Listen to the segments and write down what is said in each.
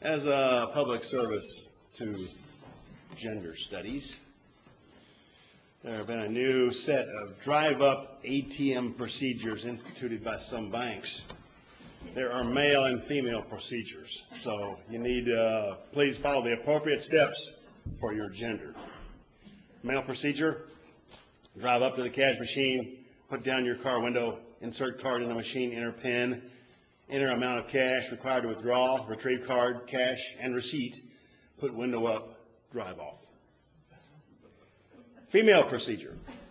As a public service to gender studies, there have been a new set of drive-up ATM procedures instituted by some banks. There are male and female procedures, so you need to please follow the appropriate steps for your gender. Male procedure: drive up to the cash machine, put down your car window, insert card in the machine, enter PIN, enter amount of cash required to withdraw, retrieve card, cash, and receipt, put window up, drive off. Female procedure: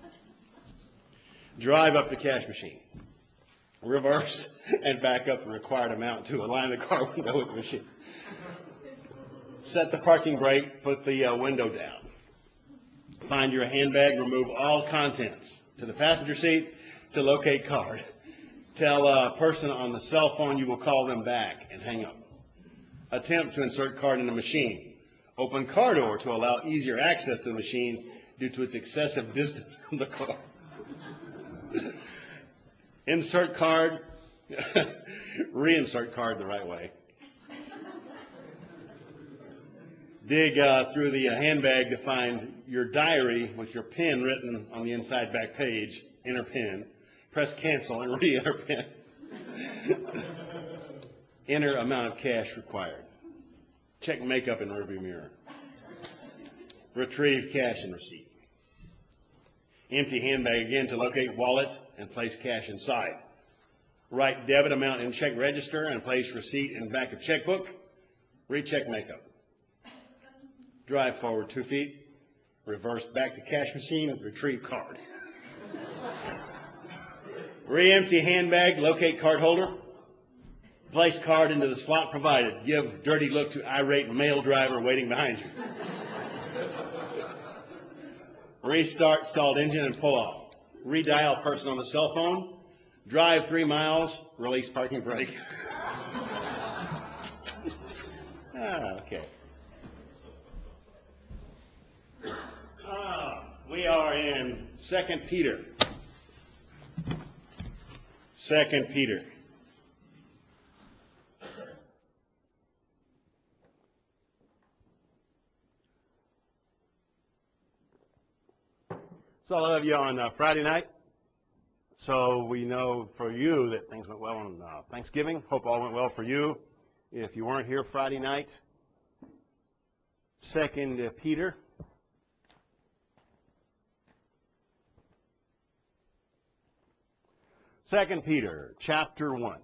drive up to cash machine, reverse and back up the required amount to align the car window with the machine. Set the parking brake, put the window down. Find your handbag, remove all contents. To the passenger seat, to locate card. Tell a person on the cell phone you will call them back and hang up. Attempt to insert card in the machine. Open car door to allow easier access to the machine due to its excessive distance from the car. Insert card, reinsert card the right way. Dig through the handbag to find your diary with your PIN written on the inside back page. Enter PIN. Press cancel and re-enter PIN. Enter amount of cash required. Check makeup in rearview mirror. Retrieve cash and receipt. Empty handbag again to locate wallet and place cash inside. Write debit amount in check register and place receipt in back of checkbook. Recheck makeup. Drive forward 2 feet. Reverse back to cash machine. Retrieve card. Re-empty handbag. Locate card holder. Place card into the slot provided. Give dirty look to irate male driver waiting behind you. Restart stalled engine and pull off. Redial person on the cell phone. Drive 3 miles. Release parking brake. Okay. We are in 2 Peter. 2 Peter. So I love you on Friday night. So we know for you that things went well on Thanksgiving. Hope all went well for you. If you weren't here Friday night, 2 Peter. Second Peter chapter 1.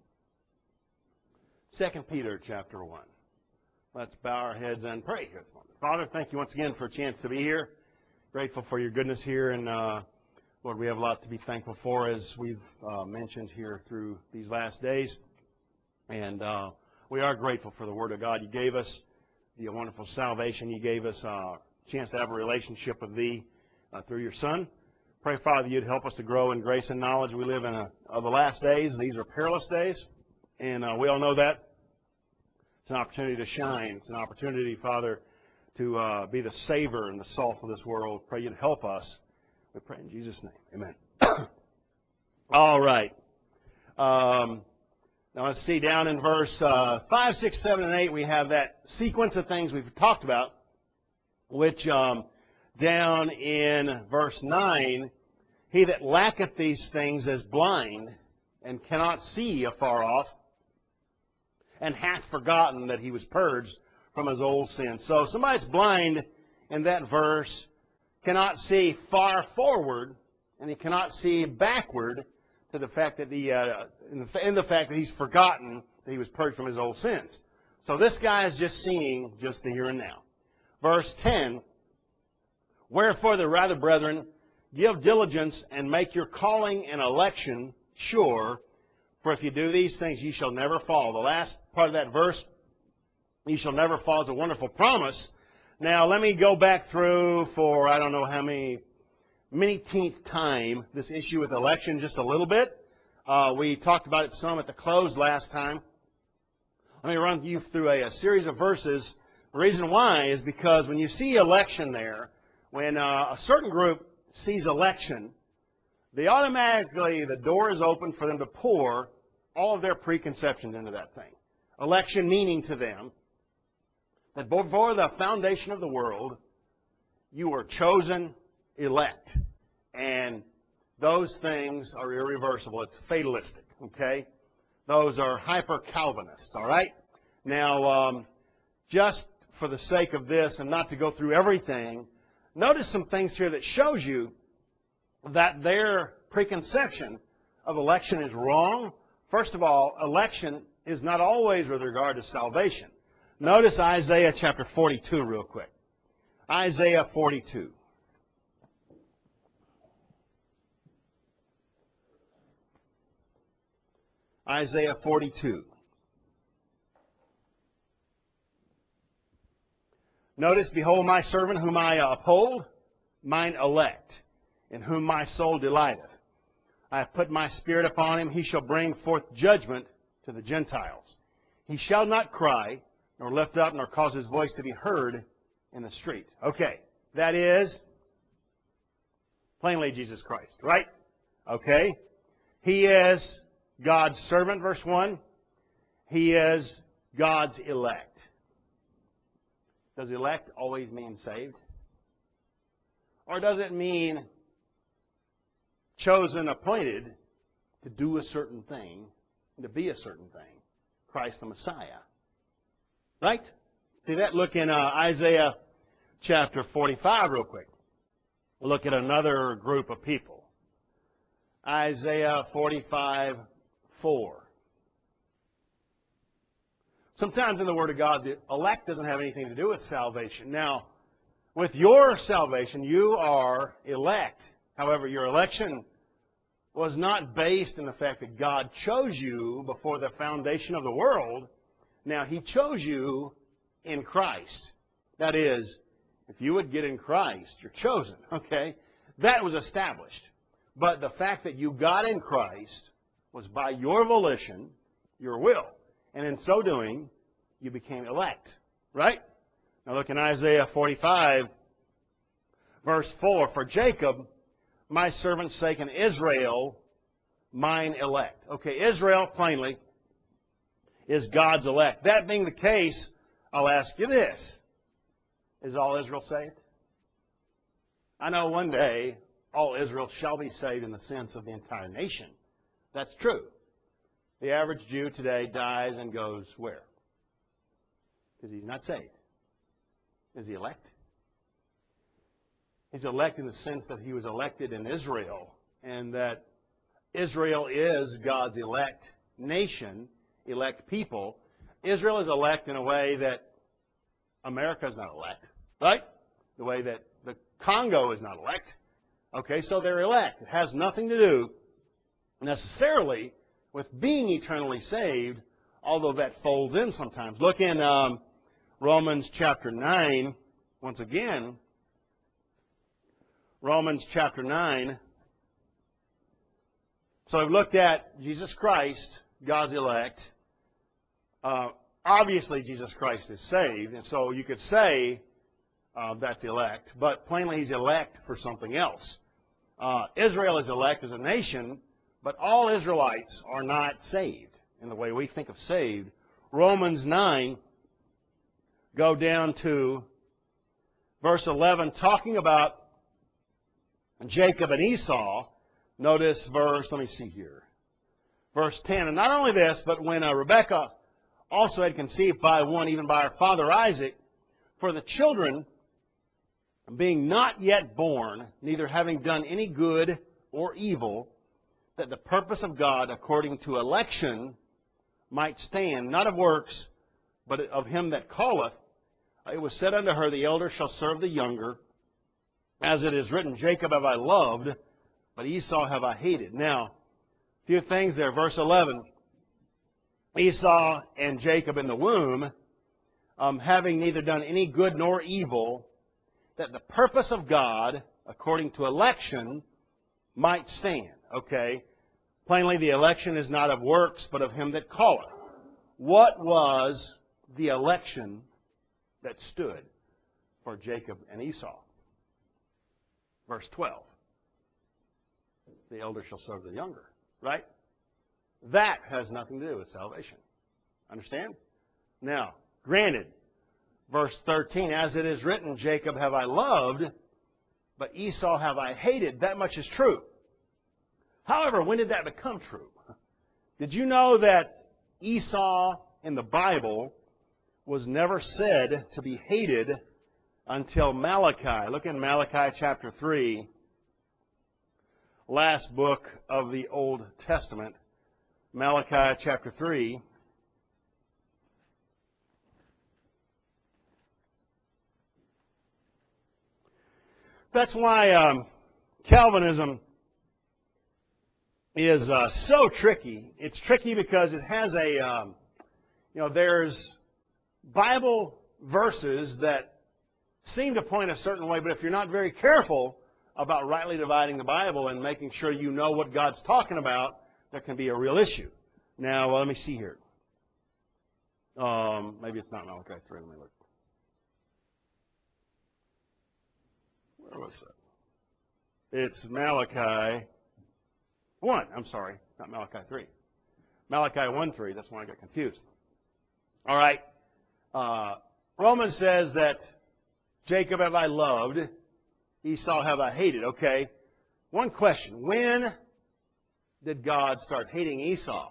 2 Peter chapter 1. Let's bow our heads and pray here this morning. Father, thank you once again for a chance to be here. Grateful for your goodness here, and Lord, we have a lot to be thankful for, as we've mentioned here through these last days. And we are grateful for the Word of God you gave us, the wonderful salvation you gave us, a chance to have a relationship with Thee through your Son. Pray, Father, you'd help us to grow in grace and knowledge. We live in the last days. These are perilous days, and we all know that. It's an opportunity to shine. It's an opportunity, Father, to be the savor and the salt of this world. Pray you'd help us. We pray in Jesus' name. Amen. All right. Now let's see, down in verse 5, 6, 7, and 8, we have that sequence of things we've talked about, which down in verse 9, he that lacketh these things is blind and cannot see afar off, and hath forgotten that he was purged from his old sins. So somebody that's blind in that verse cannot see far forward, and he cannot see backward to the fact that in the fact that he's forgotten that he was purged from his old sins. So this guy is just seeing just the here and now. Verse 10, wherefore the rather, brethren, give diligence and make your calling and election sure, for if you do these things, ye shall never fall. The last part of that verse, ye shall never fall, is a wonderful promise. Now, let me go back through for I don't know how many-teenth time this issue with election just a little bit. We talked about it some at the close last time. Let me run you through a series of verses. The reason why is because when you see election there, when a certain group sees election, they automatically, the door is open for them to pour all of their preconceptions into that thing. Election meaning to them That before the foundation of the world, you were chosen, elect. And those things are irreversible. It's fatalistic, okay? Those are hyper-Calvinist, all right? Now, just for the sake of this and not to go through everything, notice some things here that shows you that their preconception of election is wrong. First of all, election is not always with regard to salvation. Notice Isaiah chapter 42 real quick. Isaiah 42. Isaiah 42. Notice, behold my servant whom I uphold, mine elect, in whom my soul delighteth. I have put my spirit upon him. He shall bring forth judgment to the Gentiles. He shall not cry, nor lift up, nor cause his voice to be heard in the street. Okay, that is plainly Jesus Christ, right? Okay. He is God's servant, verse 1. He is God's elect. Does elect always mean saved? Or does it mean chosen, appointed to do a certain thing, to be a certain thing? Christ the Messiah. Right? See that? Look in Isaiah chapter 45 real quick. Look at another group of people. Isaiah 45:4. Sometimes in the Word of God, the elect doesn't have anything to do with salvation. Now, with your salvation, you are elect. However, your election was not based in the fact that God chose you before the foundation of the world. Now, He chose you in Christ. That is, if you would get in Christ, you're chosen. Okay? That was established. But the fact that you got in Christ was by your volition, your will. And in so doing, you became elect. Right? Now look in Isaiah 45, verse 4. For Jacob, my servant's sake, and Israel, mine elect. Okay, Israel, plainly, is God's elect. That being the case, I'll ask you this. Is all Israel saved? I know one day all Israel shall be saved in the sense of the entire nation. That's true. The average Jew today dies and goes where? Because he's not saved. Is he elect? He's elect in the sense that he was elected in Israel, and that Israel is God's elect nation, elect people. Israel is elect in a way that America is not elect, right? The way that the Congo is not elect. Okay, so they're elect. It has nothing to do necessarily with being eternally saved, although that folds in sometimes. Look in Romans chapter 9, once again. Romans chapter 9. So I've looked at Jesus Christ, God's elect. Obviously, Jesus Christ is saved, and so you could say that's elect, but plainly He's elect for something else. Israel is elect as a nation, but all Israelites are not saved in the way we think of saved. Romans 9, go down to verse 11, talking about Jacob and Esau. Notice verse, let me see here, verse 10. And not only this, but when Rebekah also had conceived by one, even by her father Isaac, for the children being not yet born, neither having done any good or evil, that the purpose of God according to election might stand, not of works, but of him that calleth, it was said unto her, the elder shall serve the younger, as it is written, Jacob have I loved, but Esau have I hated. Now, a few things there. Verse 11, Esau and Jacob in the womb, having neither done any good nor evil, that the purpose of God, according to election, might stand. Okay? Plainly, the election is not of works, but of him that calleth. What was the election that stood for Jacob and Esau? Verse 12. The elder shall serve the younger. Right? That has nothing to do with salvation. Understand? Now, granted, Verse 13, as it is written, Jacob have I loved, but Esau have I hated. That much is true. However, when did that become true? Did you know that Esau in the Bible was never said to be hated until Malachi? Look in Malachi chapter 3, last book of the Old Testament. Malachi chapter 3. That's why Calvinism is so tricky. It's tricky because it has there's Bible verses that seem to point a certain way, but if you're not very careful about rightly dividing the Bible and making sure you know what God's talking about, that can be a real issue. Now, let me see here. Maybe it's not Malachi 3. Let me look. Where was that? It's Malachi 1. I'm sorry, not Malachi 3. Malachi 1:3. That's when I got confused. All right. Romans says that Jacob have I loved, Esau have I hated. Okay. One question. When did God start hating Esau?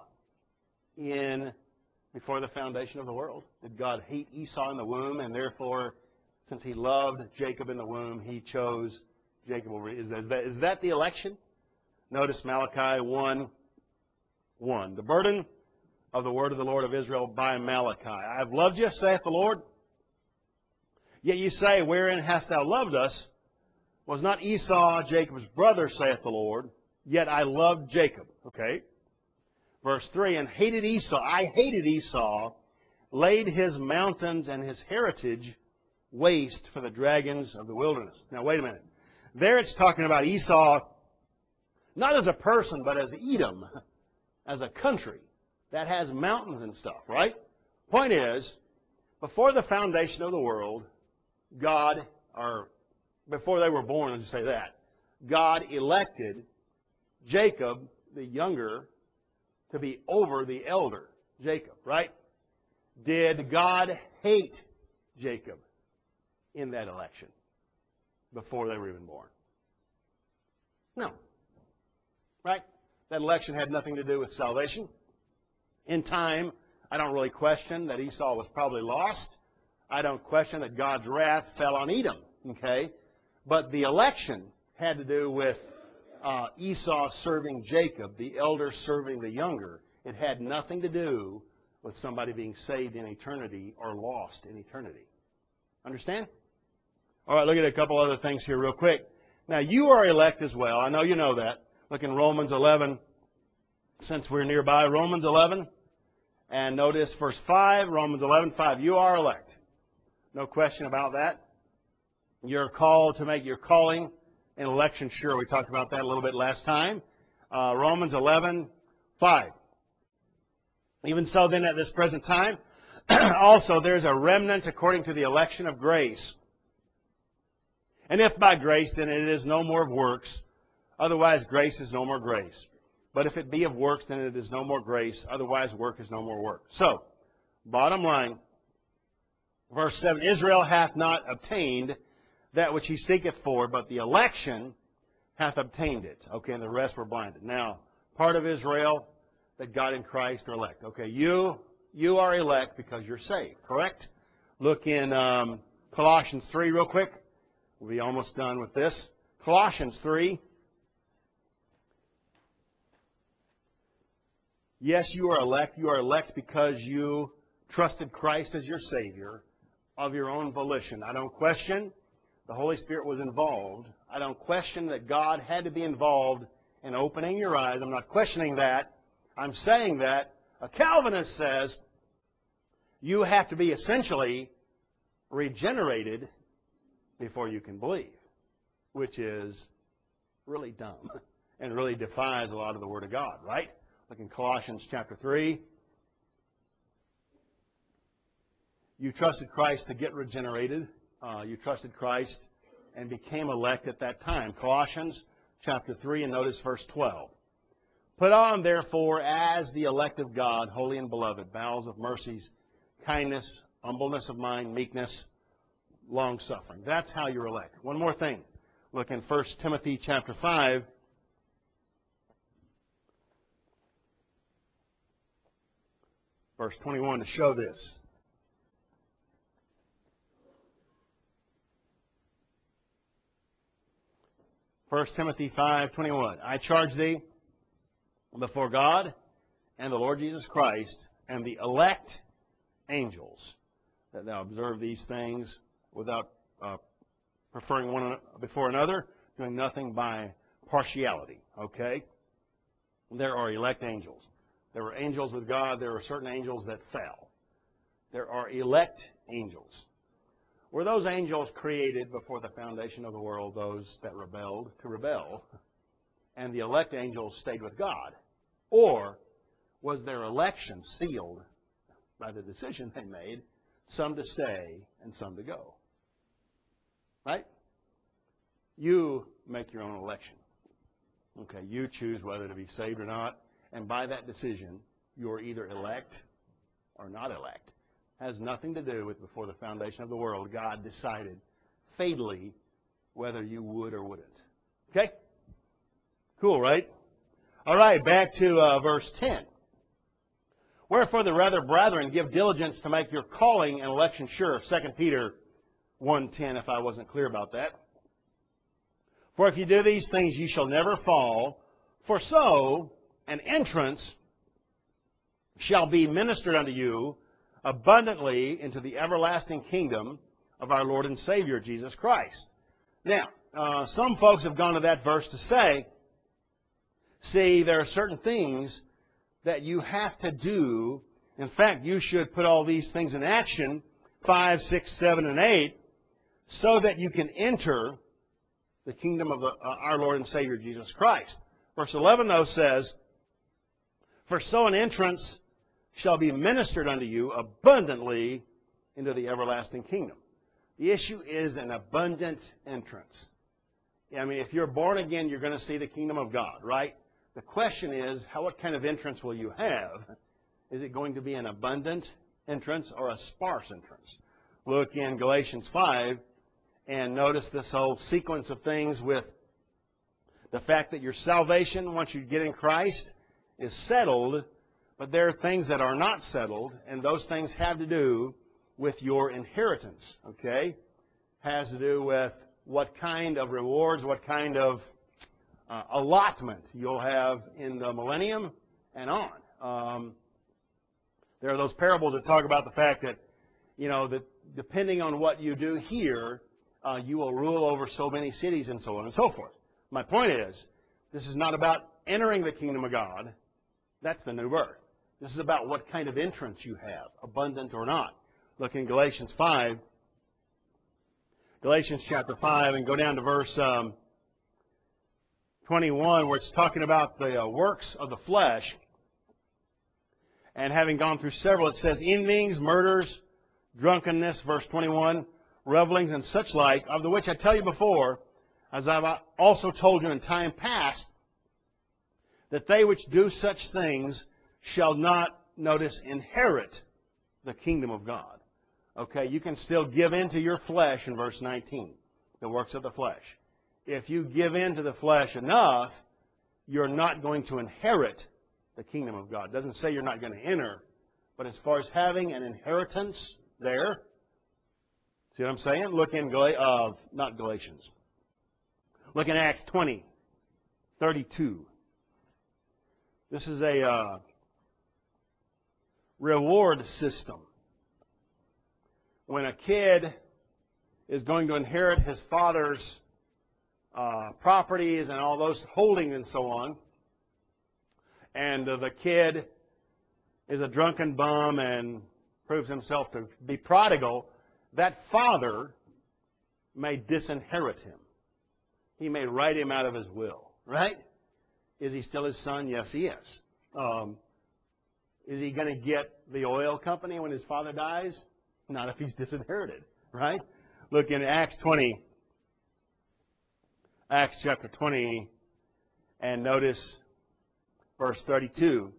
Before the foundation of the world? Did God hate Esau in the womb, and therefore, since he loved Jacob in the womb, he chose Jacob over? Is that the election? Notice Malachi 1:1. The burden of the word of the Lord of Israel by Malachi. I have loved you, saith the Lord. Yet you say, wherein hast thou loved us? Was not Esau Jacob's brother, saith the Lord? Yet I loved Jacob. Okay. Verse 3, and hated Esau. I hated Esau, laid his mountains and his heritage waste for the dragons of the wilderness. Now, wait a minute. There it's talking about Esau, not as a person, but as Edom, as a country that has mountains and stuff, right? Point is, before the foundation of the world, before they were born, let's just say that, God elected Jacob, the younger, to be over the elder, Jacob, right? Did God hate Jacob in that election before they were even born? No. Right? That election had nothing to do with salvation. In time, I don't really question that Esau was probably lost. I don't question that God's wrath fell on Edom. Okay? But the election had to do with Esau serving Jacob, the elder serving the younger. It had nothing to do with somebody being saved in eternity or lost in eternity. Understand? All right, look at a couple other things here real quick. Now, you are elect as well. I know you know that. Look in Romans 11, since we're nearby. Romans 11, and notice verse 5, Romans 11:5. You are elect. No question about that. You're called to make your calling and election sure. We talked about that a little bit last time. Romans 11:5. Even so then at this present time, also there's a remnant according to the election of grace. And if by grace, then it is no more of works. Otherwise, grace is no more grace. But if it be of works, then it is no more grace. Otherwise, work is no more work. So, bottom line, verse 7, Israel hath not obtained that which he seeketh for, but the election hath obtained it. Okay, and the rest were blinded. Now, part of Israel that God in Christ are elect. Okay, you are elect because you're saved, correct? Look in Colossians 3 real quick. We'll be almost done with this. Colossians 3. Yes, you are elect. You are elect because you trusted Christ as your Savior of your own volition. I don't question the Holy Spirit was involved. I don't question that God had to be involved in opening your eyes. I'm not questioning that. I'm saying that a Calvinist says you have to be essentially regenerated before you can believe, which is really dumb and really defies a lot of the Word of God, right? Look in Colossians chapter 3. You trusted Christ to get regenerated. You trusted Christ and became elect at that time. Colossians chapter 3, and notice verse 12. Put on, therefore, as the elect of God, holy and beloved, bowels of mercies, kindness, humbleness of mind, meekness, long-suffering. That's how you're elect. One more thing. Look in 1 Timothy chapter 5. Verse 21 to show this. First Timothy 5:21. I charge thee before God and the Lord Jesus Christ and the elect angels that thou observe these things without preferring one before another, doing nothing by partiality. Okay? There are elect angels. There were angels with God. There were certain angels that fell. There are elect angels. Were those angels created before the foundation of the world, those that rebelled to rebel, and the elect angels stayed with God? Or was their election sealed by the decision they made, some to stay and some to go? Right? You make your own election. Okay, you choose whether to be saved or not, and by that decision, you're either elect or not elect. Has nothing to do with before the foundation of the world, God decided fatally whether you would or wouldn't. Okay? Cool, right? All right, back to verse 10. Wherefore the rather, brethren, give diligence to make your calling and election sure. 2 Peter 1:10, if I wasn't clear about that. For if you do these things, you shall never fall. For so an entrance shall be ministered unto you abundantly into the everlasting kingdom of our Lord and Savior, Jesus Christ. Now, some folks have gone to that verse to say, see, there are certain things that you have to do. In fact, you should put all these things in action, 5, 6, 7, and 8, so that you can enter the kingdom of our Lord and Savior, Jesus Christ. Verse 11, though, says, for so an entrance shall be ministered unto you abundantly into the everlasting kingdom. The issue is an abundant entrance. I mean, if you're born again, you're going to see the kingdom of God, right? The question is, what kind of entrance will you have? Is it going to be an abundant entrance or a sparse entrance? Look in Galatians 5 and notice this whole sequence of things with the fact that your salvation, once you get in Christ, is settled. But there are things that are not settled, and those things have to do with your inheritance, okay? Has to do with what kind of rewards, what kind of allotment you'll have in the millennium and on. There are those parables that talk about the fact that, that depending on what you do here, you will rule over so many cities and so on and so forth. My point is, this is not about entering the kingdom of God. That's the new birth. This is about what kind of entrance you have, abundant or not. Look in Galatians 5. Galatians chapter 5, and go down to verse 21, where it's talking about the works of the flesh. And having gone through several, it says, envyings, murders, drunkenness, verse 21, revelings, and such like, of the which I tell you before, as I've also told you in time past, that they which do such things shall not, notice, inherit the kingdom of God. Okay, you can still give in to your flesh in verse 19, the works of the flesh. If you give in to the flesh enough, you're not going to inherit the kingdom of God. It doesn't say you're not going to enter, but as far as having an inheritance there, see what I'm saying? Look in not Galatians. Look in Acts 20:32. This is a reward system. When a kid is going to inherit his father's properties and all those holdings and so on, and the kid is a drunken bum and proves himself to be prodigal, that father may disinherit him. He may write him out of his will, right? Is he still his son? Yes, he is. Is he going to get the oil company when his father dies? Not if he's disinherited, right? Look in Acts chapter 20, and notice verse 32.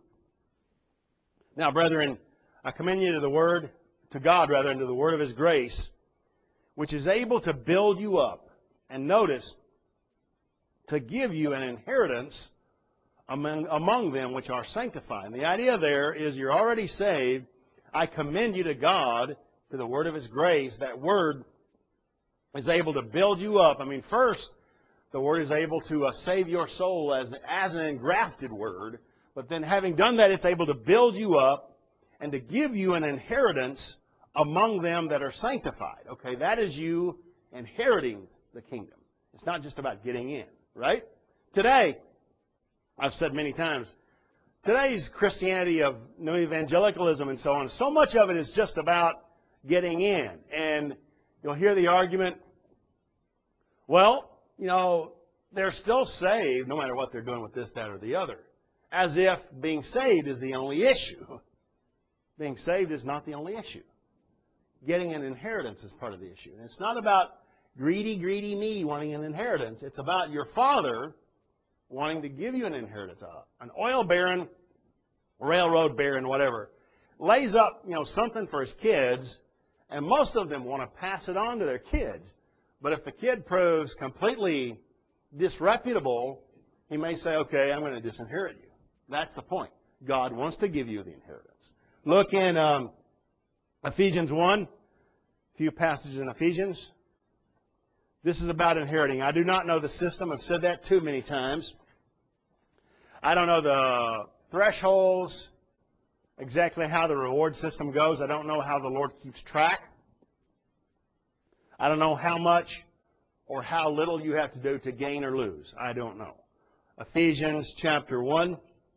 Now, brethren, I commend you to God, and to the word of his grace, which is able to build you up. And notice, to give you an inheritance among them which are sanctified. And the idea there is you're already saved. I commend you to God, to the word of His grace. That word is able to build you up. I mean, first, the word is able to save your soul as an engrafted word. But then having done that, it's able to build you up and to give you an inheritance among them that are sanctified. Okay, that is you inheriting the kingdom. It's not just about getting in, right? Today, I've said many times, today's Christianity of new evangelicalism and so on, so much of it is just about getting in. And you'll hear the argument, well, you know, they're still saved no matter what they're doing with this, that, or the other. As if being saved is the only issue. Being saved is not the only issue. Getting an inheritance is part of the issue. And it's not about greedy me wanting an inheritance. It's about your Father wanting to give you an inheritance. An oil baron, railroad baron, whatever, lays up, you know, something for his kids, and most of them want to pass it on to their kids. But if the kid proves completely disreputable, he may say, okay, I'm going to disinherit you. That's the point. God wants to give you the inheritance. Look in Ephesians 1, a few passages in Ephesians. This is about inheriting. I do not know the system. I've said that too many times. I don't know the thresholds, exactly how the reward system goes. I don't know how the Lord keeps track. I don't know how much or how little you have to do to gain or lose. I don't know. Ephesians chapter 1.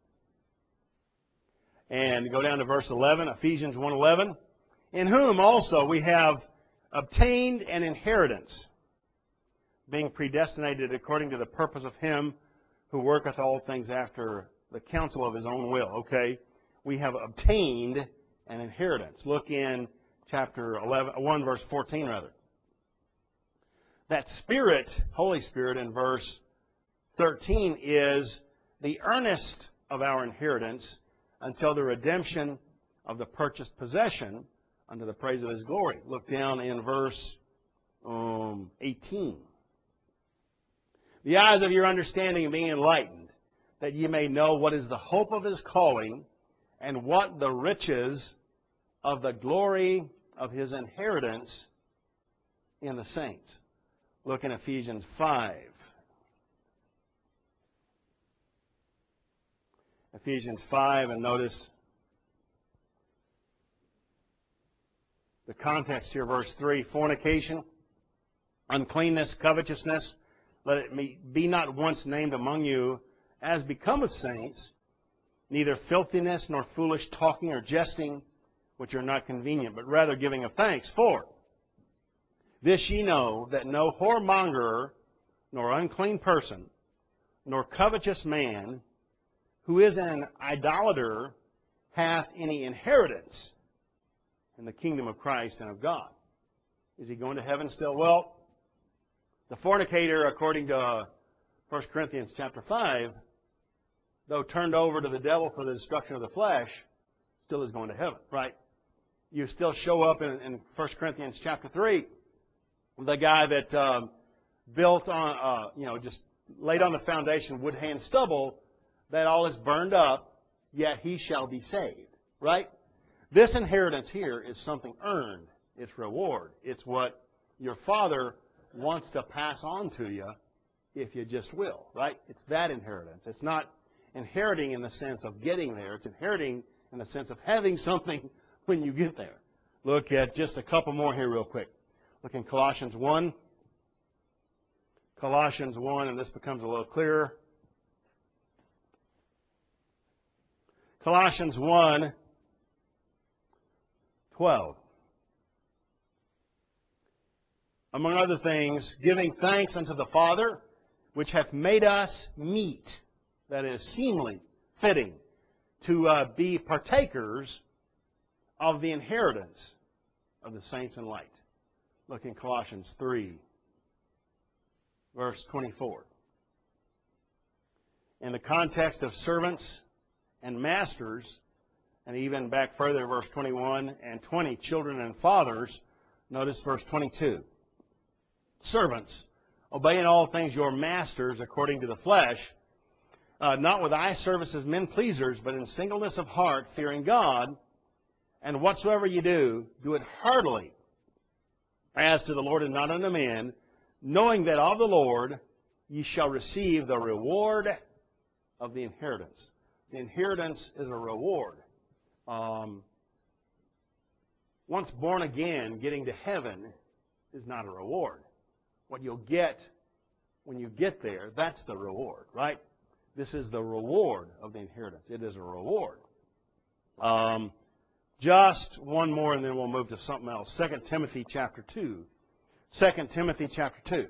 And go down to verse 11, Ephesians 1:11. In whom also we have obtained an inheritance, being predestinated according to the purpose of Him who worketh all things after the counsel of His own will. Okay? We have obtained an inheritance. Look in chapter 1, verse 14, rather. That Spirit, Holy Spirit, in verse 13, is the earnest of our inheritance until the redemption of the purchased possession unto the praise of His glory. Look down in verse 18. The eyes of your understanding being enlightened, that ye may know what is the hope of His calling, and what the riches of the glory of His inheritance in the saints. Look in Ephesians 5. Ephesians 5, and notice the context here, verse 3. Fornication, uncleanness, covetousness, let it be not once named among you as becometh saints, neither filthiness, nor foolish talking or jesting, which are not convenient, but rather giving of thanks. For this ye know, that no whoremonger, nor unclean person, nor covetous man, who is an idolater, hath any inheritance in the kingdom of Christ and of God. Is he going to heaven still? Well, the fornicator, according to 1 Corinthians chapter 5, though turned over to the devil for the destruction of the flesh, still is going to heaven, right? You still show up in 1 Corinthians chapter 3, the guy that built on, just laid on the foundation wood, hay, and stubble, that all is burned up, yet he shall be saved, right? This inheritance here is something earned. It's reward. It's what your Father wants to pass on to you if you just will, right? It's that inheritance. It's not inheriting in the sense of getting there. It's inheriting in the sense of having something when you get there. Look at just a couple more here real quick. Look in Colossians 1. Colossians 1, and this becomes a little clearer. Colossians 1:12. Among other things, giving thanks unto the Father, which hath made us meet, that is, seemly, fitting, to be partakers of the inheritance of the saints in light. Look in Colossians 3, verse 24. In the context of servants and masters, and even back further, verse 21 and 20, children and fathers, notice verse 22. Servants, obey in all things your masters according to the flesh, not with eye service as men pleasers, but in singleness of heart, fearing God. And whatsoever ye do, do it heartily, as to the Lord and not unto men, knowing that of the Lord ye shall receive the reward of the inheritance. The inheritance is a reward. Once born again, getting to heaven is not a reward. What you'll get when you get there, that's the reward, right? This is the reward of the inheritance. It is a reward. Just one more and then we'll move to something else. 2 Timothy chapter 2. 2 Timothy chapter 2.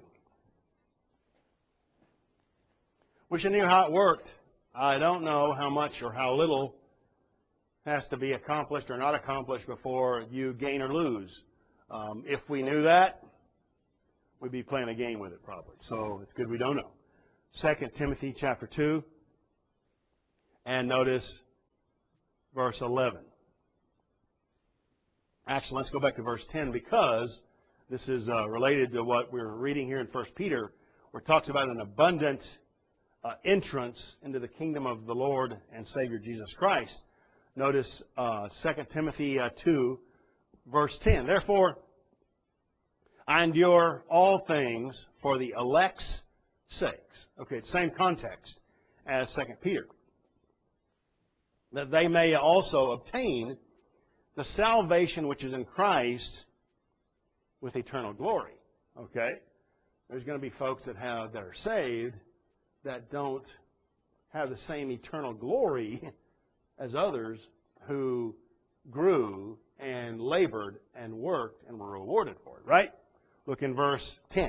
Wish I knew how it worked. I don't know how much or how little has to be accomplished or not accomplished before you gain or lose. If we knew that, we'd be playing a game with it probably. So it's good we don't know. 2 Timothy chapter 2. And notice verse 11. Actually, let's go back to verse 10 because this is related to what we're reading here in 1 Peter, where it talks about an abundant entrance into the kingdom of the Lord and Savior Jesus Christ. Notice 2 Timothy 2, verse 10. Therefore, I endure all things for the elect's sakes. Okay, same context as 2 Peter. That they may also obtain the salvation which is in Christ with eternal glory. Okay? There's going to be folks that are saved that don't have the same eternal glory as others who grew and labored and worked and were rewarded for it. Right? Look in verse 10.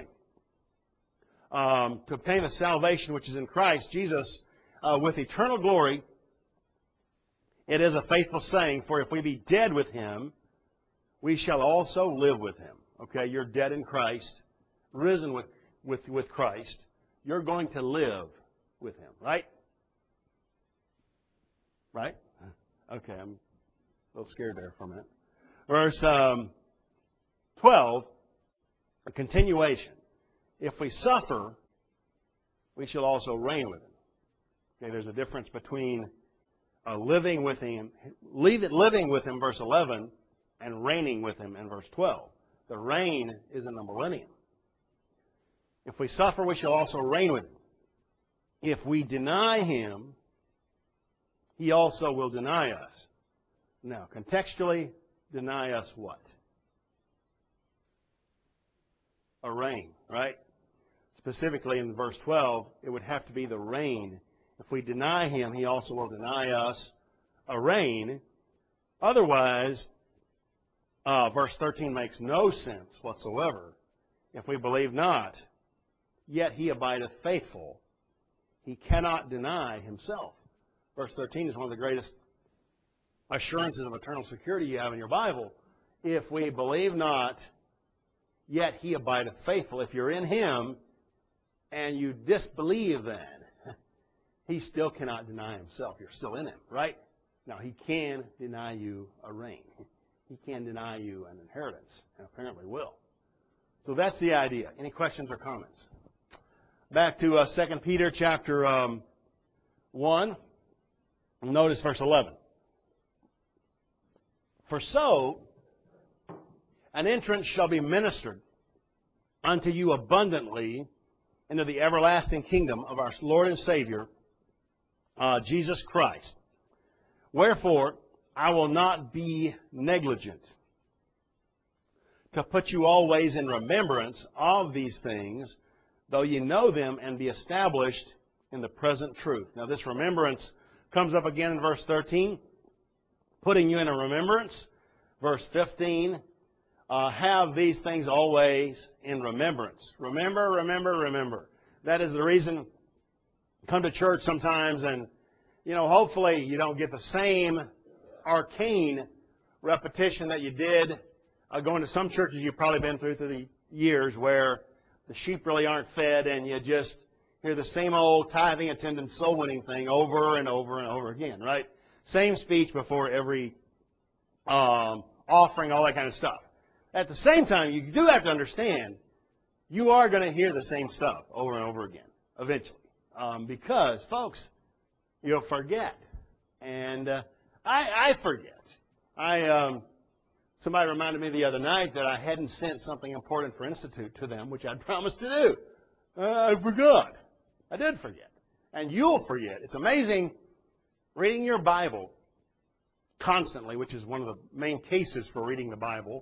To obtain the salvation which is in Christ Jesus with eternal glory, it is a faithful saying, for if we be dead with him, we shall also live with him. Okay, you're dead in Christ, risen with Christ. You're going to live with him, right? Right? Okay, I'm a little scared there for a minute. Verse 12, a continuation. If we suffer, we shall also reign with him. Okay, there's a difference between living with him, verse 11, and reigning with him in verse 12. The reign is in the millennium. If we suffer, we shall also reign with him. If we deny him, he also will deny us. Now, contextually, deny us what? A reign, right? Specifically in verse 12, it would have to be the reign. If we deny him, he also will deny us a reign. Otherwise, verse 13 makes no sense whatsoever. If we believe not, yet he abideth faithful. He cannot deny himself. Verse 13 is one of the greatest assurances of eternal security you have in your Bible. If we believe not, yet he abideth faithful. If you're in him and you disbelieve then, he still cannot deny himself. You're still in him, right? Now, he can deny you a reign. He can deny you an inheritance, and apparently will. So that's the idea. Any questions or comments? Back to 2 Peter chapter 1. Notice verse 11. For so an entrance shall be ministered unto you abundantly into the everlasting kingdom of our Lord and Savior, Jesus Christ. Wherefore, I will not be negligent to put you always in remembrance of these things, though ye know them and be established in the present truth. Now, this remembrance comes up again in verse 13, putting you in a remembrance. Verse 15, have these things always in remembrance. Remember, remember, remember. That is the reason come to church sometimes and, hopefully you don't get the same arcane repetition that you did going to some churches you've probably been through the years where the sheep really aren't fed and you just hear the same old tithing, attendance, soul winning thing over and over and over again, right? Same speech before every offering, all that kind of stuff. At the same time, you do have to understand you are going to hear the same stuff over and over again, eventually. Because, folks, you'll forget. And I forget. Somebody reminded me the other night that I hadn't sent something important for Institute to them, which I'd promised to do. I forgot. I did forget. And you'll forget. It's amazing reading your Bible constantly, which is one of the main cases for reading the Bible,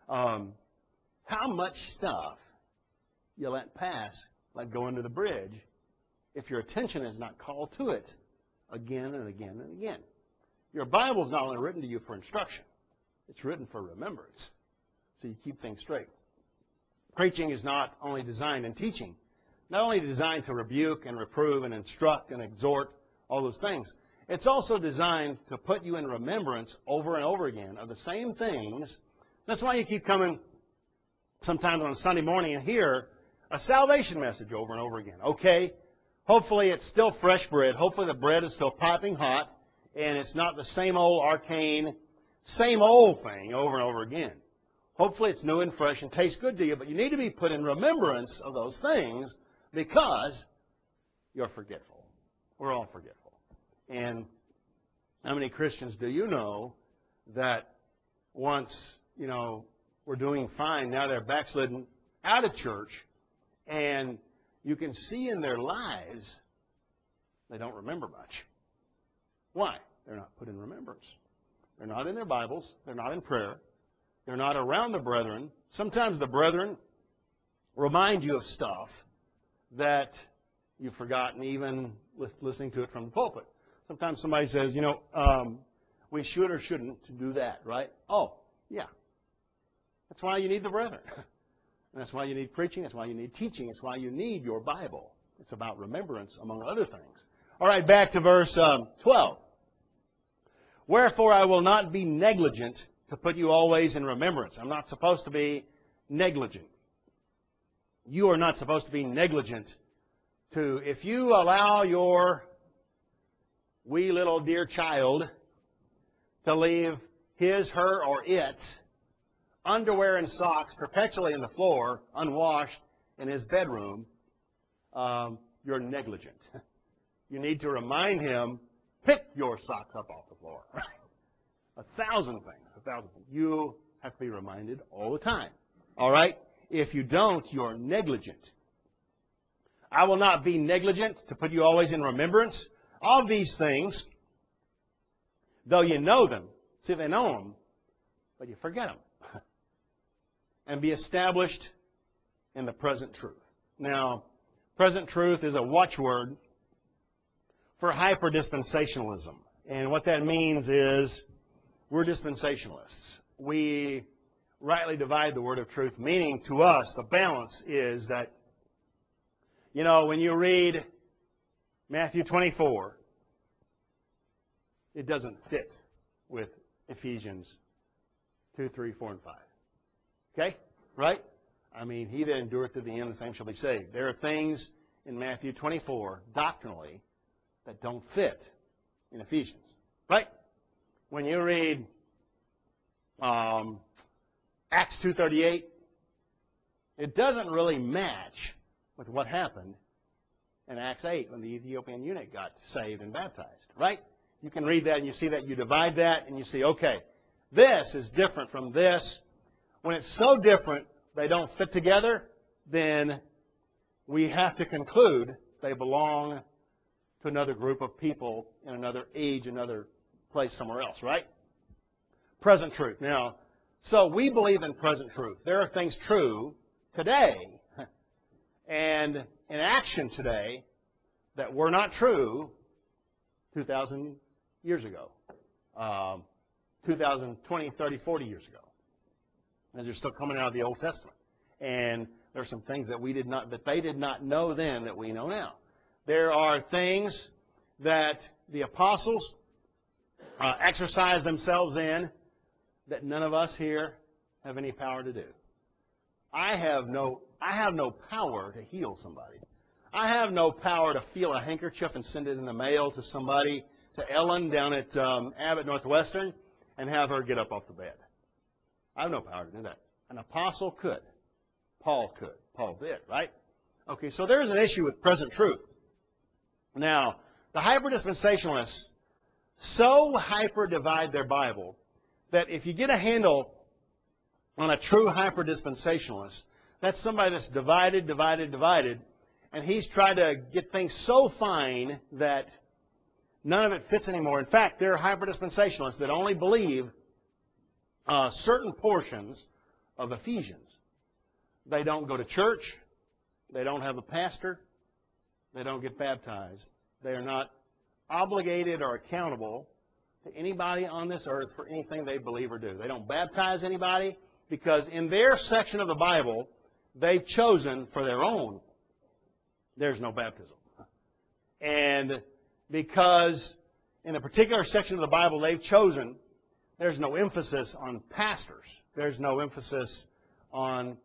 how much stuff you let pass, like go under the bridge, if your attention is not called to it again and again and again. Your Bible is not only written to you for instruction, it's written for remembrance, so you keep things straight. Preaching is not only designed, and teaching, not only designed to rebuke and reprove and instruct and exhort, all those things. It's also designed to put you in remembrance over and over again of the same things. That's why you keep coming sometimes on a Sunday morning and hear a salvation message over and over again. Okay, hopefully it's still fresh bread. Hopefully the bread is still piping hot, and it's not the same old arcane, same old thing over and over again. Hopefully it's new and fresh and tastes good to you, but you need to be put in remembrance of those things because you're forgetful. We're all forgetful. And how many Christians do you know that once, were doing fine, now they're backslidden out of church, and you can see in their lives they don't remember much. Why? They're not put in remembrance. They're not in their Bibles. They're not in prayer. They're not around the brethren. Sometimes the brethren remind you of stuff that you've forgotten even listening to it from the pulpit. Sometimes somebody says, we should or shouldn't do that, right? Oh, yeah. That's why you need the brethren. And that's why you need preaching. That's why you need teaching. That's why you need your Bible. It's about remembrance, among other things. All right, back to verse 12. Wherefore I will not be negligent to put you always in remembrance. I'm not supposed to be negligent. You are not supposed to be negligent to, if you allow your wee little dear child to leave his, her, or its underwear and socks perpetually in the floor, unwashed in his bedroom, you're negligent. You need to remind him, pick your socks up off the floor. 1,000 things. You have to be reminded all the time. All right? If you don't, you're negligent. I will not be negligent to put you always in remembrance of these things, though you know them. See, they know them, but you forget them. And be established in the present truth. Now, present truth is a watchword for hyper-dispensationalism. And what that means is we're dispensationalists. We rightly divide the word of truth, meaning to us the balance is that, when you read Matthew 24, it doesn't fit with Ephesians 2, 3, 4, and 5. Okay? Right? He that endureth to the end, the same shall be saved. There are things in Matthew 24, doctrinally, that don't fit in Ephesians. Right? When you read Acts 2:38, it doesn't really match with what happened in Acts 8 when the Ethiopian eunuch got saved and baptized. Right? You can read that and you see that, you divide that, and you see, okay, this is different from this. When it's so different they don't fit together, then we have to conclude they belong to another group of people in another age, another place somewhere else, right? Present truth. Now, so we believe in present truth. There are things true today and in action today that were not true 2,000 years ago, 20, 30, 40 years ago. As they're still coming out of the Old Testament. And there are some things that they did not know then that we know now. There are things that the apostles exercised themselves in that none of us here have any power to do. I have no power to heal somebody. I have no power to feel a handkerchief and send it in the mail to somebody, to Ellen down at Abbott Northwestern, and have her get up off the bed. I have no power to do that. An apostle could. Paul could. Paul did, right? Okay, so there's an issue with present truth. Now, the hyper-dispensationalists so hyper-divide their Bible that if you get a handle on a true hyper-dispensationalist, that's somebody that's divided, and he's tried to get things so fine that none of it fits anymore. In fact, there are hyper-dispensationalists that only believe certain portions of Ephesians. They don't go to church. They don't have a pastor. They don't get baptized. They are not obligated or accountable to anybody on this earth for anything they believe or do. They don't baptize anybody because in their section of the Bible, they've chosen for their own, there's no baptism. And because in a particular section of the Bible they've chosen, there's no emphasis on pastors. There's no emphasis on,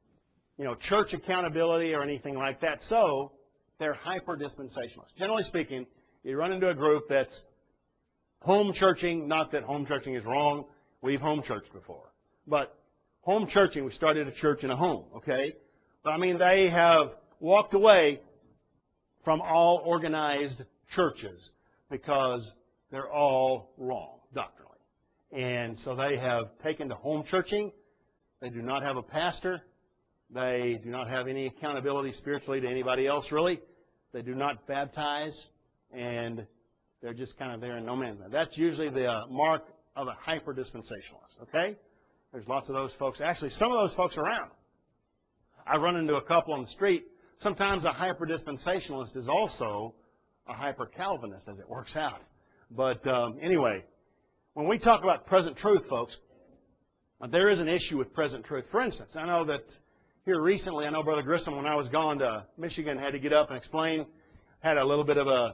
church accountability or anything like that. So they're hyper-dispensationalists. Generally speaking, you run into a group that's home churching. Not that home churching is wrong. We've home churched before. But home churching, we started a church in a home, okay? But they have walked away from all organized churches because they're all wrong doctrinally. And so they have taken to home churching. They do not have a pastor. They do not have any accountability spiritually to anybody else, really. They do not baptize, and they're just kind of there in no man's land. That's usually the mark of a hyper-dispensationalist, okay? There's lots of those folks. Actually, some of those folks around. I run into a couple on the street. Sometimes a hyper-dispensationalist is also a hyper-Calvinist, as it works out. But anyway, when we talk about present truth, folks, there is an issue with present truth. For instance, I know that here recently, Brother Grissom, when I was gone to Michigan, had to get up and explain, had a little bit of a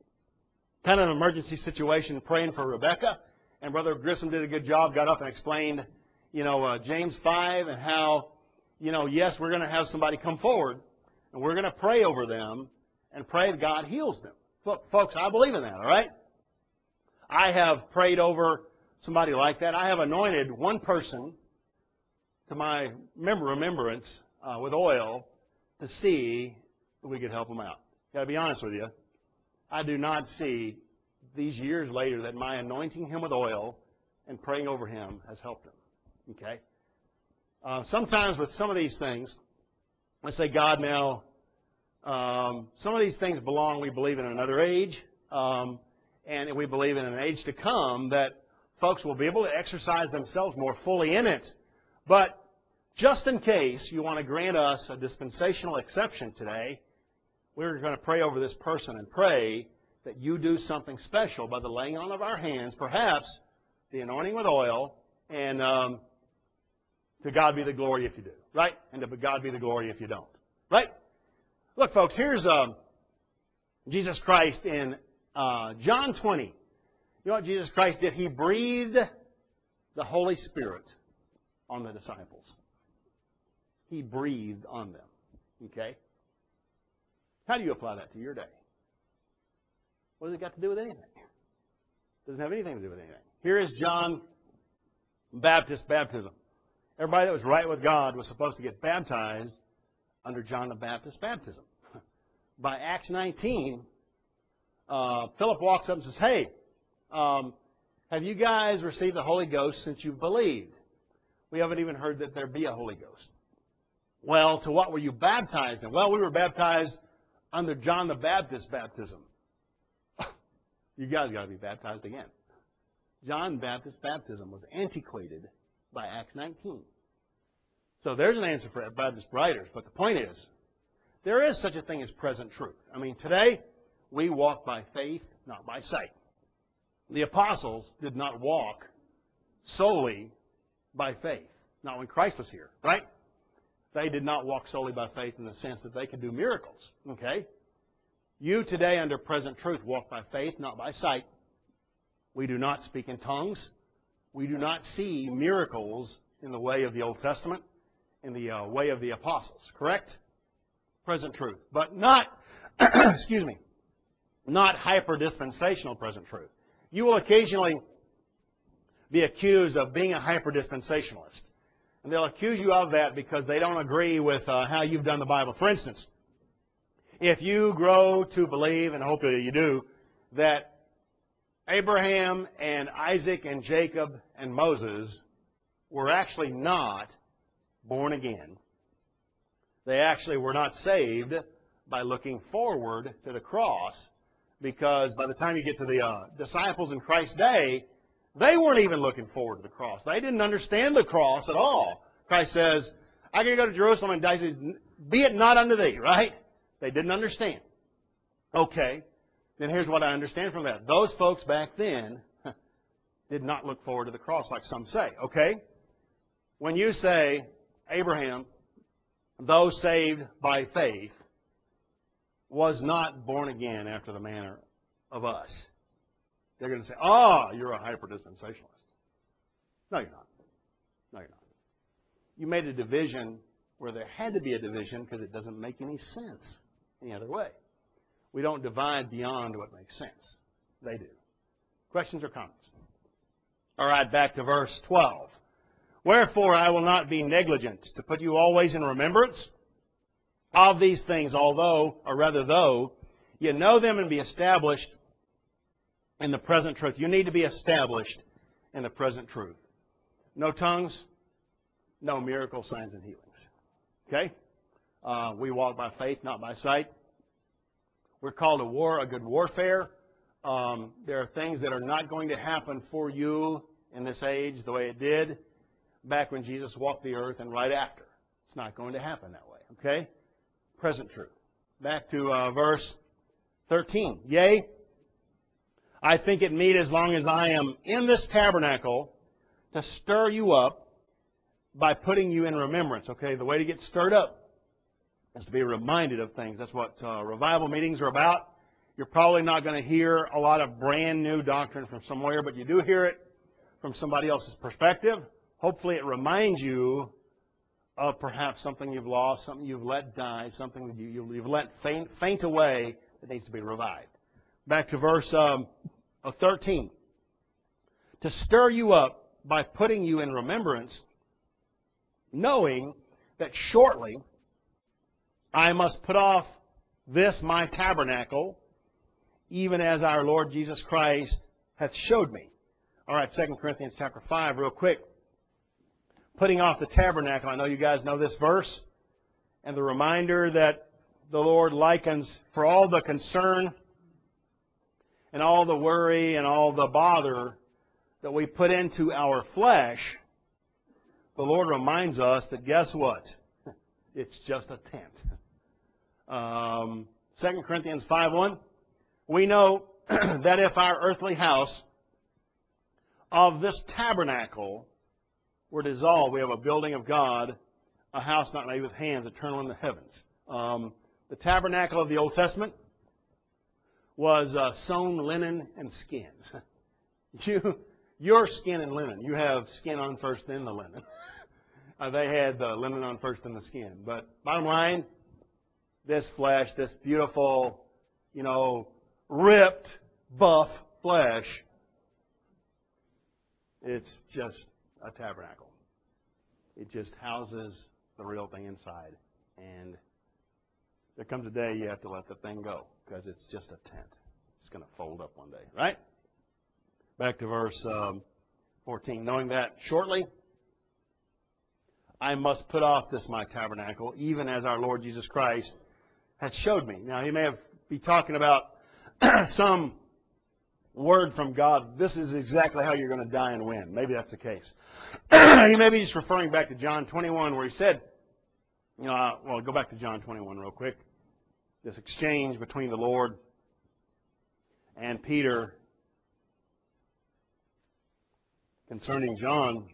kind of an emergency situation praying for Rebecca. And Brother Grissom did a good job, got up and explained, James 5 and how, yes, we're going to have somebody come forward and we're going to pray over them and pray that God heals them. Folks, I believe in that, all right? I have prayed over somebody like that. I have anointed one person to my remembrance with oil to see if we could help them out. Got to be honest with you. I do not see these years later that my anointing him with oil and praying over him has helped him. Okay? Sometimes with some of these things, let's say God now, some of these things belong, we believe, in another age, and we believe in an age to come that folks will be able to exercise themselves more fully in it. But just in case you want to grant us a dispensational exception today, we're going to pray over this person and pray that you do something special by the laying on of our hands, perhaps the anointing with oil, and to God be the glory if you do, right? And to God be the glory if you don't, right? Look, folks, here's Jesus Christ in John 20. You know what Jesus Christ did? He breathed the Holy Spirit on the disciples. He breathed on them, okay? How do you apply that to your day? What has it got to do with anything? It doesn't have anything to do with anything. Here is John Baptist's baptism. Everybody that was right with God was supposed to get baptized under John the Baptist's baptism. By Acts 19, Philip walks up and says, hey, have you guys received the Holy Ghost since you've believed? We haven't even heard that there be a Holy Ghost. Well, to what were you baptized in? Well, we were baptized under John the Baptist's baptism. You guys got to be baptized again. John the Baptist's baptism was antiquated by Acts 19. So there's an answer for Baptist writers. But the point is, there is such a thing as present truth. Today, we walk by faith, not by sight. The apostles did not walk solely by faith. Not when Christ was here, right? They did not walk solely by faith in the sense that they could do miracles, okay? You today, under present truth, walk by faith, not by sight. We do not speak in tongues. We do not see miracles in the way of the Old Testament, in the way of the apostles, correct? Present truth. But not, excuse me, not hyper-dispensational present truth. You will occasionally be accused of being a hyper-dispensationalist. And they'll accuse you of that because they don't agree with how you've done the Bible. For instance, if you grow to believe, and hopefully you do, that Abraham and Isaac and Jacob and Moses were actually not born again. They actually were not saved by looking forward to the cross, because by the time you get to the disciples in Christ's day, they weren't even looking forward to the cross. They didn't understand the cross at all. Christ says, I'm going to go to Jerusalem and die. Be it not unto thee, right? They didn't understand. Okay, then here's what I understand from that. Those folks back then did not look forward to the cross like some say. Okay? When you say, Abraham, though saved by faith, was not born again after the manner of us, they're going to say, you're a hyper-dispensationalist. No, you're not. No, you're not. You made a division where there had to be a division because it doesn't make any sense any other way. We don't divide beyond what makes sense. They do. Questions or comments? All right, back to verse 12. Wherefore I will not be negligent to put you always in remembrance of these things, though you know them and be established in the present truth. You need to be established in the present truth. No tongues, no miracle signs and healings. Okay? We walk by faith, not by sight. We're called to war, a good warfare. There are things that are not going to happen for you in this age the way it did back when Jesus walked the earth and right after. It's not going to happen that way. Okay? Present truth. Back to verse 13. Yea, I think it meet as long as I am in this tabernacle to stir you up by putting you in remembrance. Okay, the way to get stirred up is to be reminded of things. That's what revival meetings are about. You're probably not going to hear a lot of brand new doctrine from somewhere, but you do hear it from somebody else's perspective. Hopefully it reminds you of perhaps something you've lost, something you've let die, something that you've let faint away that needs to be revived. Back to verse 13. To stir you up by putting you in remembrance, knowing that shortly I must put off this my tabernacle, even as our Lord Jesus Christ hath showed me. All right, 2 Corinthians chapter 5, real quick. Putting off the tabernacle. I know you guys know this verse. And the reminder that the Lord likens for all the concern and all the worry and all the bother that we put into our flesh, the Lord reminds us that guess what? It's just a tent. 2 Corinthians 5:1. We know that if our earthly house of this tabernacle were dissolved, we have a building of God, a house not made with hands, eternal in the heavens. The tabernacle of the Old Testament was sewn linen and skins. Your skin and linen. You have skin on first, then the linen. They had the linen on first, then the skin. But bottom line, this flesh, this beautiful, ripped, buff flesh, it's just a tabernacle. It just houses the real thing inside. And there comes a day you have to let the thing go because it's just a tent. It's going to fold up one day, right? Back to verse 14. Knowing that shortly I must put off this my tabernacle, even as our Lord Jesus Christ has showed me. Now, he may be talking about some word from God. This is exactly how you're going to die and win. Maybe that's the case. He may be just referring back to John 21 where he said, go back to John 21 real quick. This exchange between the Lord and Peter concerning John.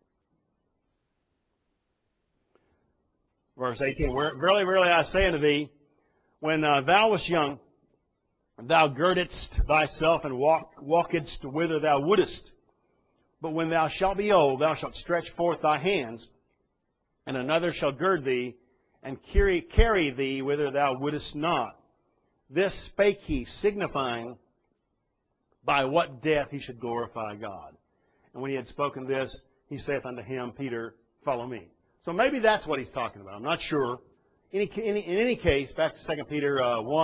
Verse 18, Verily, verily, I say unto thee, when thou wast young, thou girdedst thyself and walkedst whither thou wouldest. But when thou shalt be old, thou shalt stretch forth thy hands, and another shall gird thee, and carry thee whither thou wouldest not. This spake he, signifying by what death he should glorify God. And when he had spoken this, he saith unto him, Peter, follow me. So maybe that's what he's talking about. I'm not sure. In any case, back to 2 Peter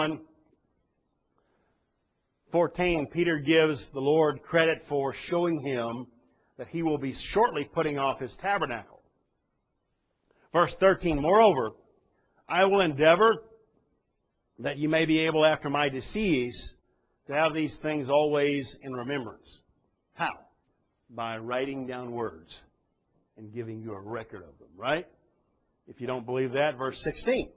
1:14, Peter gives the Lord credit for showing him that he will be shortly putting off his tabernacle. Verse 13, moreover, I will endeavor that you may be able after my decease to have these things always in remembrance. How? By writing down words and giving you a record of them, right? If you don't believe that, verse 16.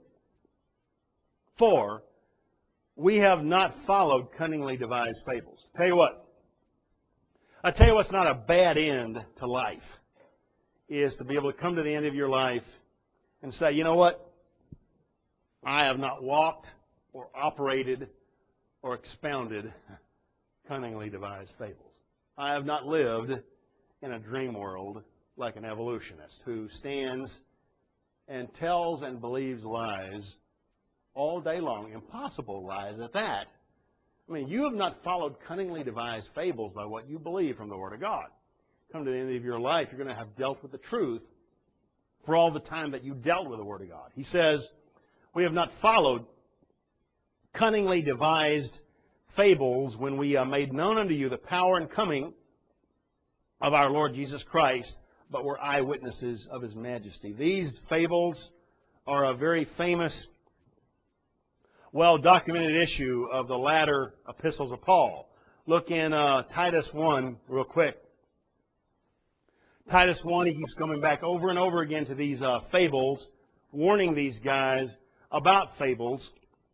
For we have not followed cunningly devised fables. Tell you what. I tell you what's not a bad end to life is to be able to come to the end of your life and say, you know what? I have not walked or operated or expounded cunningly devised fables. I have not lived in a dream world like an evolutionist who stands and tells and believes lies all day long, impossible lies at that. I mean, you have not followed cunningly devised fables by what you believe from the Word of God. Come to the end of your life, you're going to have dealt with the truth for all the time that you dealt with the Word of God. He says, we have not followed cunningly devised fables when we made known unto you the power and coming of our Lord Jesus Christ, but were eyewitnesses of His majesty. These fables are a very famous, well-documented issue of the latter epistles of Paul. Look in Titus 1 real quick. Titus 1, he keeps coming back over and over again to these fables, warning these guys about fables.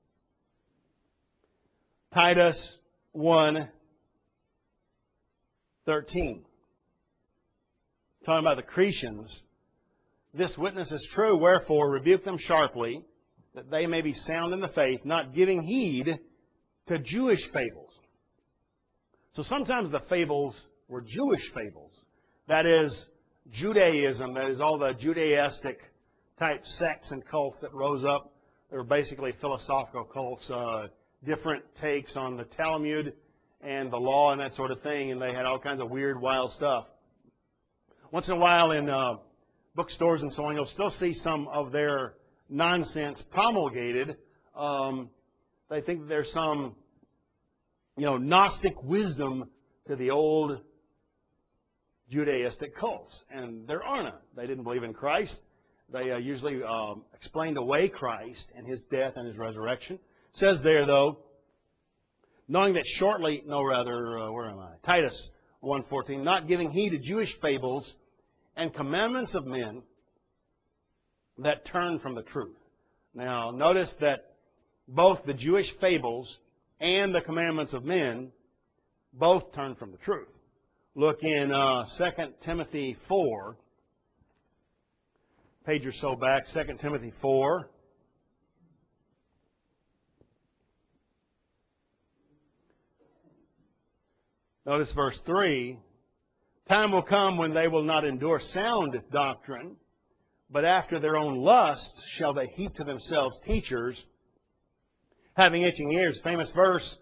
Titus 1:13. Talking about the Cretians. This witness is true, wherefore rebuke them sharply, that they may be sound in the faith, not giving heed to Jewish fables. So sometimes the fables were Jewish fables. That is Judaism, that is all the Judaistic type sects and cults that rose up. They were basically philosophical cults, different takes on the Talmud and the law and that sort of thing, and they had all kinds of weird, wild stuff. Once in a while in bookstores and so on, you'll still see some of their nonsense promulgated. They think that there's some, Gnostic wisdom to the old Judaistic cults, and there are none. They didn't believe in Christ. They usually explained away Christ and His death and His resurrection. It says there, though, knowing that shortly, Titus 1:14, not giving heed to Jewish fables and commandments of men that turn from the truth. Now, notice that both the Jewish fables and the commandments of men both turn from the truth. Look in 2 Timothy 4, page or so back, 2 Timothy 4. Notice verse 3. Time will come when they will not endure sound doctrine, but after their own lusts shall they heap to themselves teachers, having itching ears. Famous verse.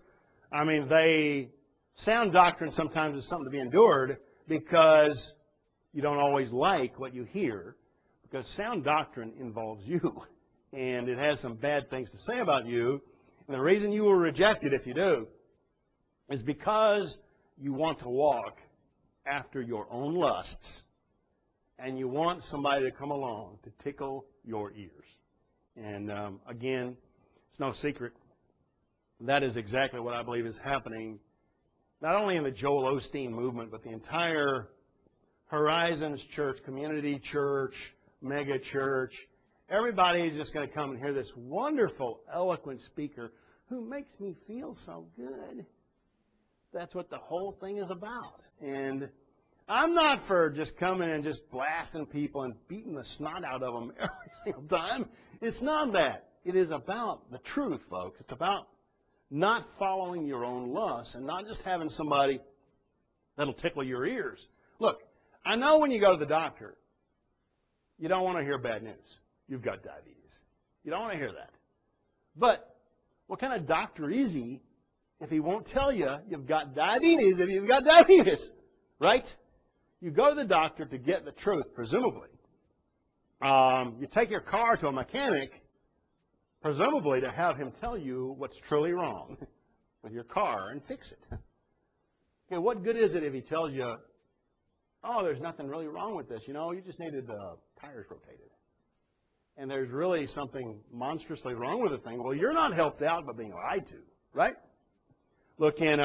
Sound doctrine sometimes is something to be endured because you don't always like what you hear, because sound doctrine involves you, and it has some bad things to say about you. And the reason you will reject it if you do is because you want to walk after your own lusts, and you want somebody to come along to tickle your ears. And again, it's no secret. That is exactly what I believe is happening, not only in the Joel Osteen movement, but the entire Horizons Church, community church, mega church. Everybody is just going to come and hear this wonderful, eloquent speaker who makes me feel so good. That's what the whole thing is about. And I'm not for just coming and just blasting people and beating the snot out of them every single time. It's not that. It is about the truth, folks. It's about not following your own lusts and not just having somebody that'll tickle your ears. Look, I know when you go to the doctor, you don't want to hear bad news. You've got diabetes. You don't want to hear that. But what kind of doctor is he if he won't tell you you've got diabetes if you've got diabetes? Right? You go to the doctor to get the truth, presumably. You take your car to a mechanic, presumably to have him tell you what's truly wrong with your car and fix it. Okay, what good is it if he tells you, oh, there's nothing really wrong with this. You know, you just needed the tires rotated. And there's really something monstrously wrong with the thing. Well, you're not helped out by being lied to, right? Look in,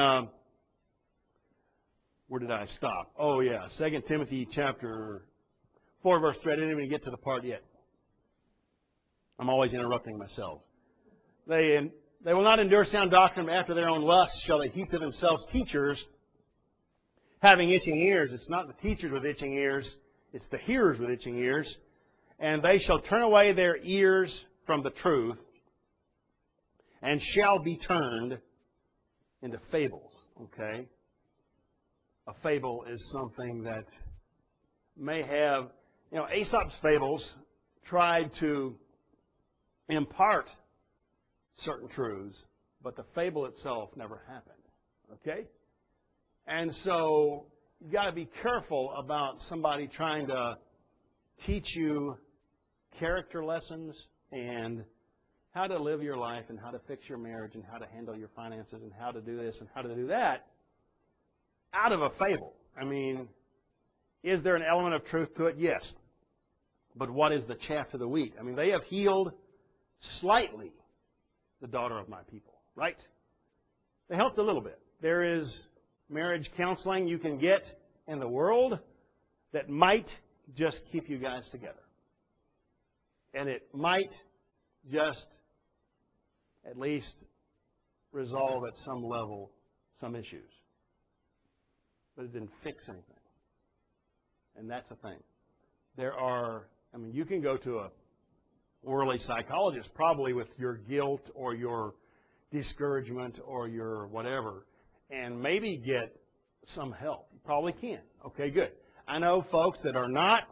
where did I stop? Oh, yeah, 2 Timothy chapter 4, verse 3. I didn't even get to the part yet. I'm always interrupting myself. They will not endure sound doctrine, but after their own lusts shall they heap to themselves teachers having itching ears. It's not the teachers with itching ears, it's the hearers with itching ears. And they shall turn away their ears from the truth and shall be turned into fables. Okay? A fable is something that may have, Aesop's fables tried to impart certain truths, but the fable itself never happened. Okay? And so you've got to be careful about somebody trying to teach you character lessons and how to live your life and how to fix your marriage and how to handle your finances and how to do this and how to do that out of a fable. I mean, is there an element of truth to it? Yes. But what is the chaff to the wheat? I mean, they have healed slightly the daughter of my people, right? They helped a little bit. There is marriage counseling you can get in the world that might just keep you guys together. And it might just at least resolve at some level some issues. But it didn't fix anything. And that's the thing. You can go to a worldly psychologist probably with your guilt or your discouragement or your whatever and maybe get some help. You probably can. Okay, good. I know folks that are not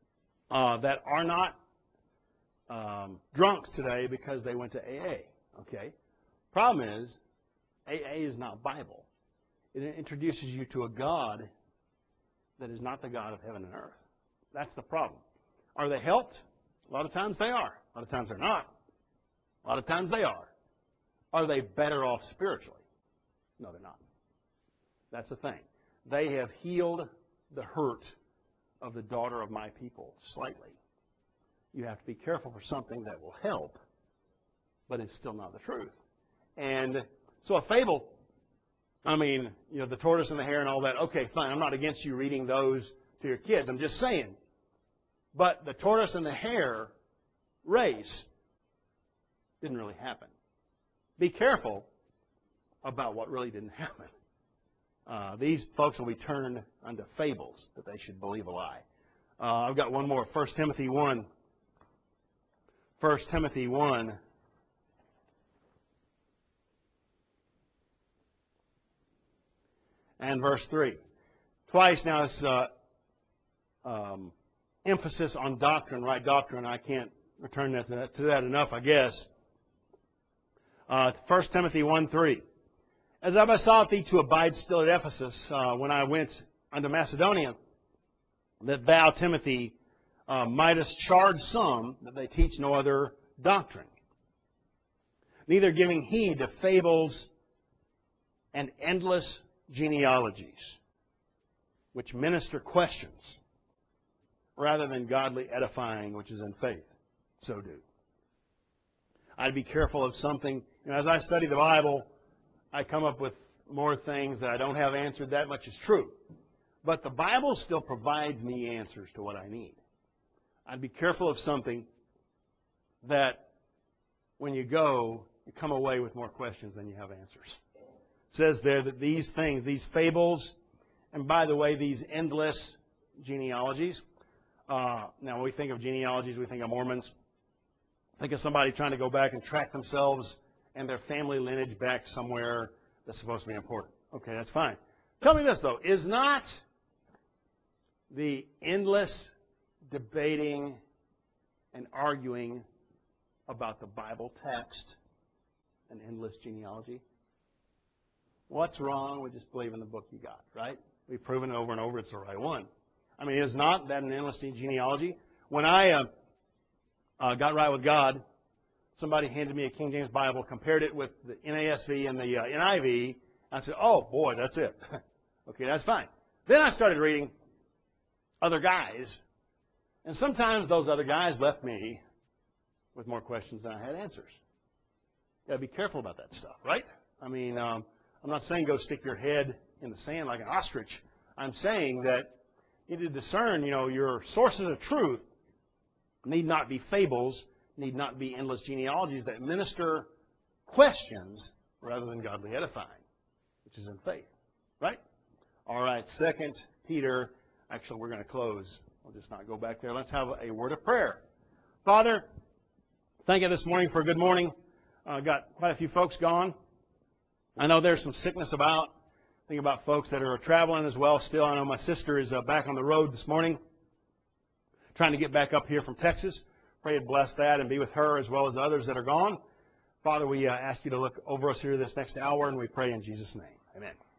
drunks today because they went to AA. Okay? Problem is, AA is not Bible. It introduces you to a God that is not the God of heaven and earth. That's the problem. Are they helped? A lot of times they are. A lot of times they're not. A lot of times they are. Are they better off spiritually? No, they're not. That's the thing. They have healed the hurt of the daughter of my people slightly. You have to be careful for something that will help, but it's still not the truth. And so a fable, the tortoise and the hare and all that, okay, fine. I'm not against you reading those to your kids. I'm just saying. But the tortoise and the hare race didn't really happen. Be careful about what really didn't happen. These folks will be turned unto fables that they should believe a lie. I've got one more. 1 Timothy 1. 1 Timothy 1. And verse 3. Twice now it's emphasis on doctrine, right doctrine. I can't return to that enough, I guess. 1 Timothy 1:3. As I besought thee to abide still at Ephesus when I went unto Macedonia, that thou, Timothy, mightest charge some that they teach no other doctrine, neither giving heed to fables and endless genealogies, which minister questions, rather than godly edifying, which is in faith. So do. I'd be careful of something. As I study the Bible, I come up with more things that I don't have answered. That much is true. But the Bible still provides me answers to what I need. I'd be careful of something that when you go, you come away with more questions than you have answers. It says there that these things, these fables, and by the way, these endless genealogies. Now, when we think of genealogies, we think of Mormons. Think of somebody trying to go back and track themselves and their family lineage back somewhere that's supposed to be important. Okay, that's fine. Tell me this, though. Is not the endless debating and arguing about the Bible text an endless genealogy? What's wrong with just believing the book you got, right? We've proven over and over it's the right one. Is not that an endless genealogy? When I got right with God, somebody handed me a King James Bible, compared it with the NASV and the NIV. I said, oh, boy, that's it. Okay, that's fine. Then I started reading other guys, and sometimes those other guys left me with more questions than I had answers. Got to be careful about that stuff, right? I mean, I'm not saying go stick your head in the sand like an ostrich. I'm saying that you need to discern, your sources of truth need not be fables, need not be endless genealogies that minister questions rather than godly edifying, which is in faith, right? All right, 2 Peter. Actually, we're going to close. We'll just not go back there. Let's have a word of prayer. Father, thank you this morning for a good morning. Got quite a few folks gone. I know there's some sickness about. Think about folks that are traveling as well still. I know my sister is back on the road this morning, trying to get back up here from Texas. Pray and bless that and be with her as well as others that are gone. Father, we ask you to look over us here this next hour, and we pray in Jesus' name. Amen.